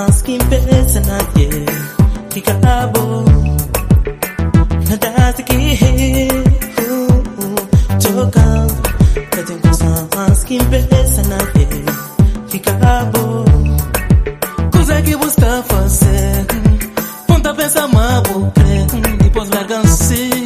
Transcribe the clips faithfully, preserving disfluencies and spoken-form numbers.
más que impesa nadie. Fica a boa, nada de que uh, uh, tocando. Que tem coisa mais que impesa nadie. Fica a boa, coisa que você está fazendo. Ponta pensa mal, depois larga-se.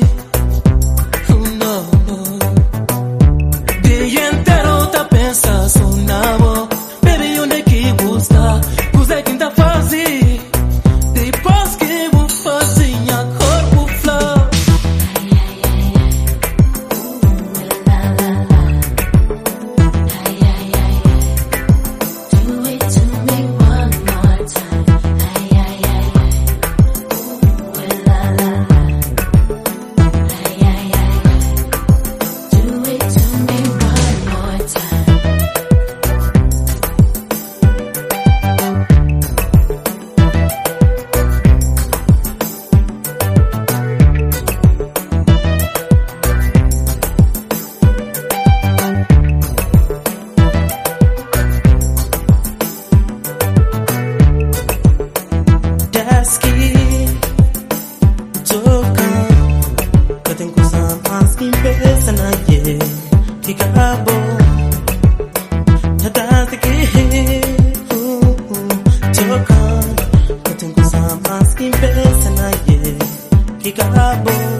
Fica a boa, nada de que uh, uh, tocando. Eu tenho coisa mais que impesa nadie. Fica a boa.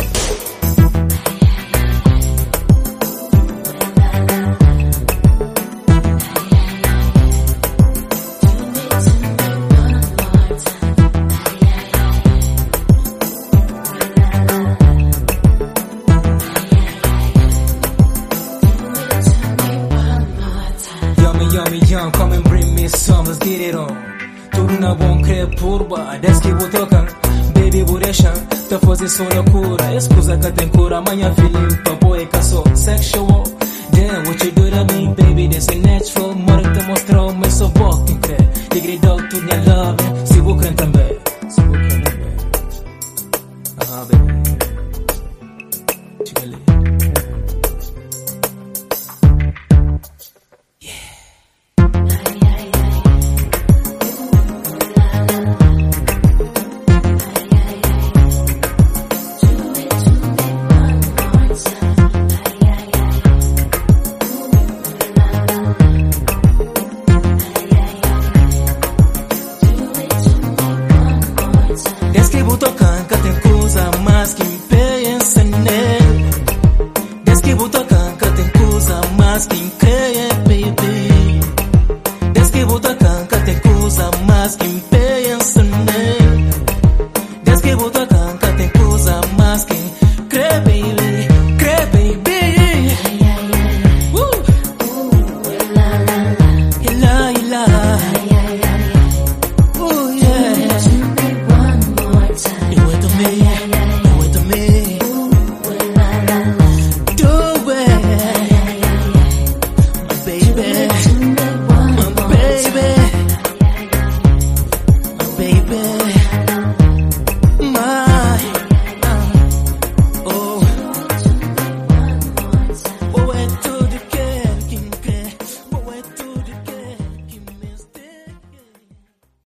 Yummy young, come and bring me some, let's get it on. Tudo na bom crepe purba, desce que vou tocar. Baby, vou deixar, tá fazendo só na cura. Escusa que tem cura, amanhã feeling, papo e caçou. Sexual, damn, what you do to me, baby, this is natural. Mora que te mostrou, mas sou bom, quem crê. Degradou tudo minha love, se vou crer também. Se vou crer também. Ah, baby. Chica ali. Tocando, que tem coisa mais que pensa nele. Desde que vou tocando, que tem coisa mais que creia, baby. Desde que vou tocando, que tem coisa mais que pensa nele. Desde que vou tocando.